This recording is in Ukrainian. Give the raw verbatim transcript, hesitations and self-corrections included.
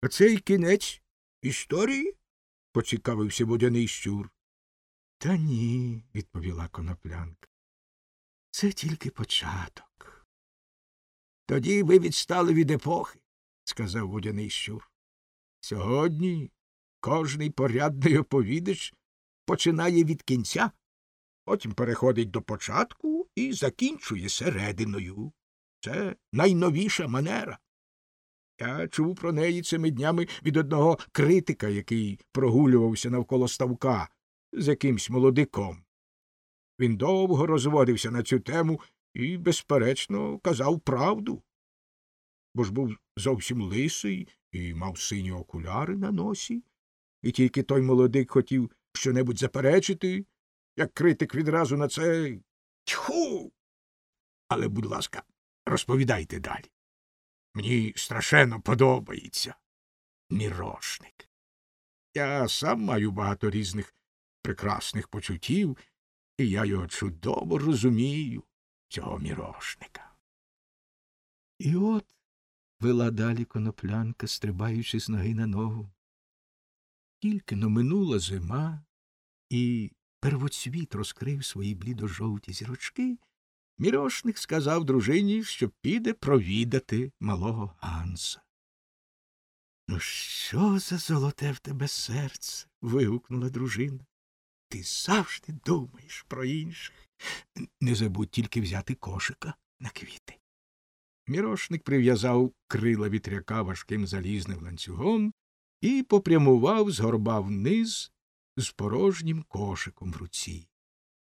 — А це й кінець історії? — поцікавився водяний щур. — Та ні, — відповіла Коноплянка. — Це тільки початок. — Тоді ви відстали від епохи, — сказав водяний щур. — Сьогодні кожний порядний оповідач починає від кінця, потім переходить до початку і закінчує серединою. Це найновіша манера. Я чув про неї цими днями від одного критика, який прогулювався навколо ставка з якимсь молодиком. Він довго розводився на цю тему і, безперечно, казав правду. Бо ж був зовсім лисий і мав сині окуляри на носі. І тільки той молодик хотів щонебудь заперечити, як критик відразу на це «Тьху!» Але, будь ласка, розповідайте далі. Мені страшенно подобається мірошник. Я сам маю багато різних прекрасних почуттів, і я його чудово розумію, цього мірошника. І от вела далі Коноплянка, стрибаючи з ноги на ногу. Тільки но минула зима, і первоцвіт розкрив свої блідо-жовті зірочки, мірошник сказав дружині, що піде провідати малого Ганса. — Ну, що за золоте в тебе серце? — вигукнула дружина. — Ти завжди думаєш про інших. Не забудь тільки взяти кошика на квіти. Мірошник прив'язав крила вітряка важким залізним ланцюгом і попрямував з горба вниз з порожнім кошиком в руці.